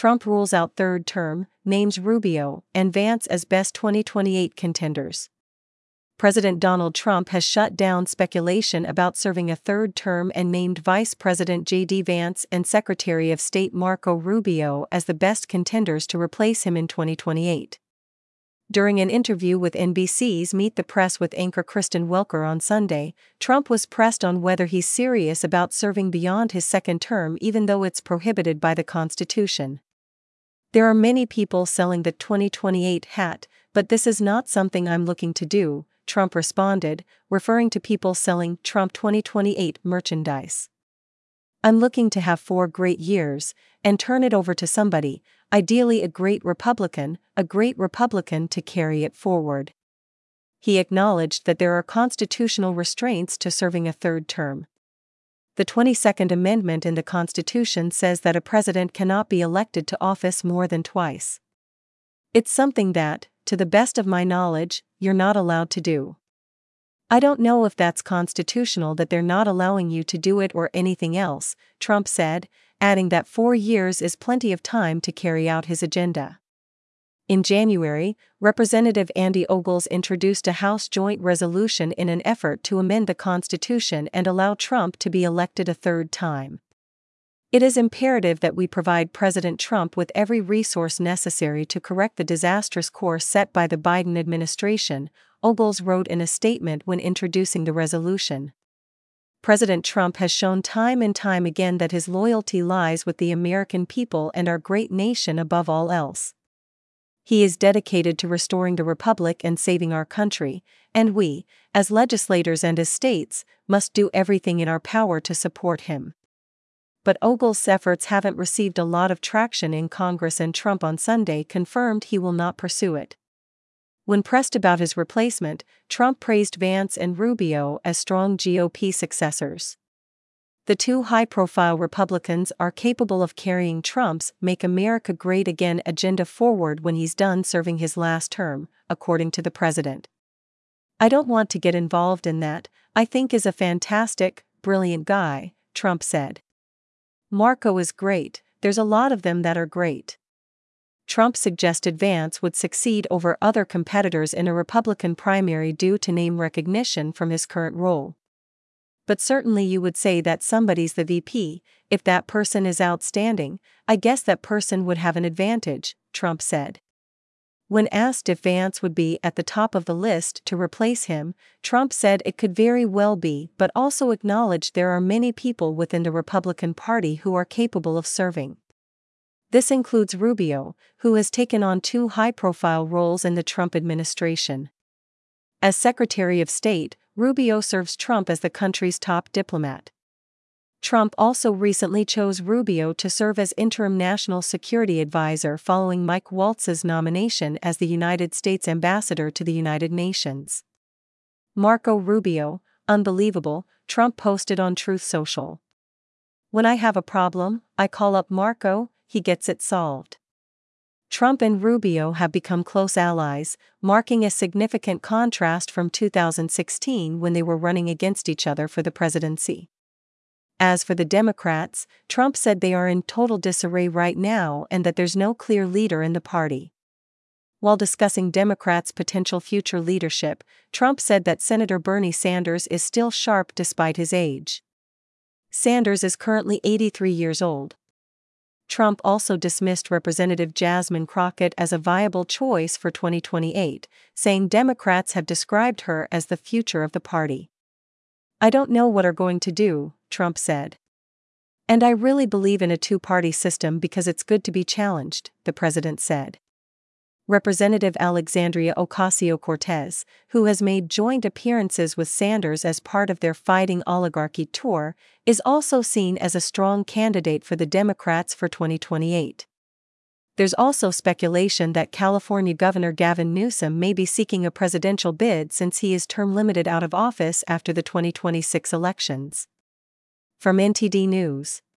Trump rules out third term, names Rubio and Vance as best 2028 contenders. President Donald Trump has shut down speculation about serving a third term and named Vice President J.D. Vance and Secretary of State Marco Rubio as the best contenders to replace him in 2028. During an interview with NBC's Meet the Press with anchor Kristen Welker on Sunday, Trump was pressed on whether he's serious about serving beyond his second term even though it's prohibited by the Constitution. "There are many people selling the 2028 hat, but this is not something I'm looking to do," Trump responded, referring to people selling Trump 2028 merchandise. "I'm looking to have 4 great years, and turn it over to somebody, ideally a great Republican to carry it forward." He acknowledged that there are constitutional restraints to serving a third term. The 22nd Amendment in the Constitution says that a president cannot be elected to office more than twice. "It's something that, to the best of my knowledge, you're not allowed to do. I don't know if that's constitutional that they're not allowing you to do it or anything else," Trump said, adding that 4 years is plenty of time to carry out his agenda. In January, Representative Andy Ogles introduced a House joint resolution in an effort to amend the Constitution and allow Trump to be elected a third time. "It is imperative that we provide President Trump with every resource necessary to correct the disastrous course set by the Biden administration," Ogles wrote in a statement when introducing the resolution. President Trump has shown time and time again that his loyalty lies with the American people and our great nation above all else. He is dedicated to restoring the republic and saving our country, and we, as legislators and as states, must do everything in our power to support him. But Ogles' efforts haven't received a lot of traction in Congress, and Trump on Sunday confirmed he will not pursue it. When pressed about his replacement, Trump praised Vance and Rubio as strong GOP successors. "The two high-profile Republicans are capable of carrying Trump's Make America Great Again agenda forward when he's done serving his last term," according to the president. "I don't want to get involved in that. I think is a fantastic, brilliant guy," Trump said. "Marco is great, there's a lot of them that are great." Trump suggested Vance would succeed over other competitors in a Republican primary due to name recognition from his current role. "But certainly you would say that somebody's the VP, if that person is outstanding, I guess that person would have an advantage," Trump said. When asked if Vance would be at the top of the list to replace him, Trump said it could very well be, but also acknowledged there are many people within the Republican Party who are capable of serving. This includes Rubio, who has taken on 2 high-profile roles in the Trump administration. As Secretary of State, Rubio serves Trump as the country's top diplomat. Trump also recently chose Rubio to serve as interim national security advisor following Mike Waltz's nomination as the United States ambassador to the United Nations. "Marco Rubio, unbelievable," Trump posted on Truth Social. "When I have a problem, I call up Marco, he gets it solved." Trump and Rubio have become close allies, marking a significant contrast from 2016 when they were running against each other for the presidency. As for the Democrats, Trump said they are in total disarray right now and that there's no clear leader in the party. While discussing Democrats' potential future leadership, Trump said that Senator Bernie Sanders is still sharp despite his age. Sanders is currently 83 years old. Trump also dismissed Representative Jasmine Crockett as a viable choice for 2028, saying Democrats have described her as the future of the party. "I don't know what are going to do," Trump said. "And I really believe in a 2-party system because it's good to be challenged," the president said. Representative Alexandria Ocasio-Cortez, who has made joint appearances with Sanders as part of their Fighting Oligarchy tour, is also seen as a strong candidate for the Democrats for 2028. There's also speculation that California Governor Gavin Newsom may be seeking a presidential bid since he is term limited out of office after the 2026 elections. From NTD News.